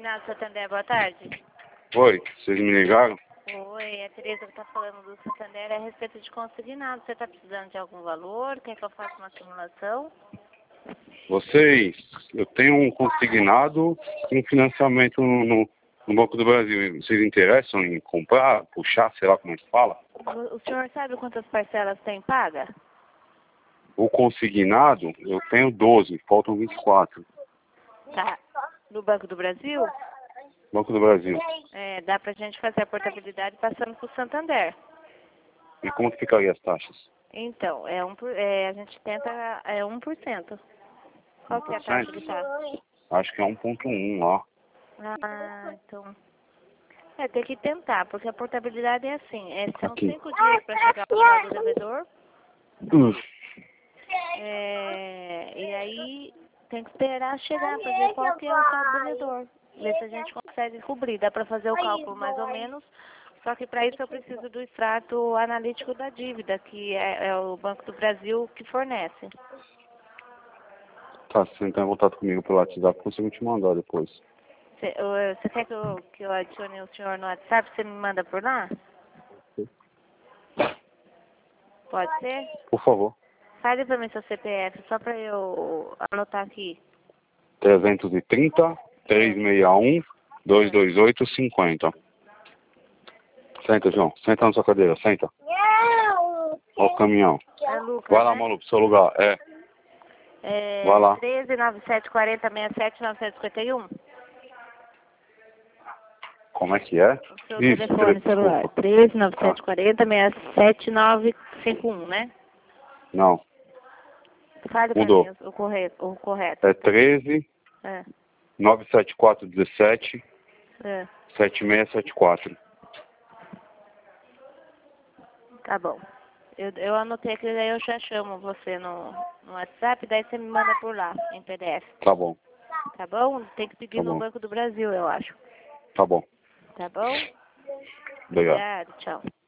Consignado Santander, boa tarde. Oi, vocês me ligaram? Oi, é a Tereza que está falando do Santander a respeito de consignado. Você está precisando de algum valor? Quer que eu faça uma simulação? Eu tenho um consignado e um financiamento no Banco do Brasil. Vocês interessam em comprar, puxar, sei lá como é que fala? O senhor sabe quantas parcelas tem paga? O consignado, eu tenho 12, faltam 24. Tá. No Banco do Brasil? Banco do Brasil. Dá pra gente fazer a portabilidade passando pro Santander. E como que ficaria as taxas? Então, a gente tenta 1%. Qual que é a taxa que tá? Acho que é 1,1 lá. Ah, então... tem que tentar, porque a portabilidade é assim. São Aqui. 5 dias para chegar ao saldo do devedor. E aí tem que esperar chegar para ver qual que é o saldo do devedor. Ver se a gente consegue cobrir. Dá para fazer o cálculo mais ou menos. Só que para isso eu preciso do extrato analítico da dívida, que é o Banco do Brasil que fornece. Tá, se você entrar em contato comigo pelo WhatsApp, eu consigo te mandar depois. Você quer que eu adicione o senhor no WhatsApp? Você me manda por lá? Pode ser? Por favor. Fale para mim seu CPF, só para eu anotar aqui. 330 361 228 50. Senta, João. Senta na sua cadeira, senta. Não! Ó o caminhão. É Lucas, Vai lá, né? maluco, pro seu lugar. Vai lá. 13 97 40 67 951. Como é que é? O seu Isso, telefone celular. 13 97 40 67 951, né? Não, Fale para mudou. mim o correto. É 13 É, 974 17 é. 7674. Tá bom. Eu anotei aqui, daí eu já chamo você no WhatsApp, daí você me manda por lá, em PDF. Tá bom, Tá bom? Tem que pedir tá no bom, Banco do Brasil, eu acho. tá bom. Tá bom? Obrigado. Obrigado, tchau.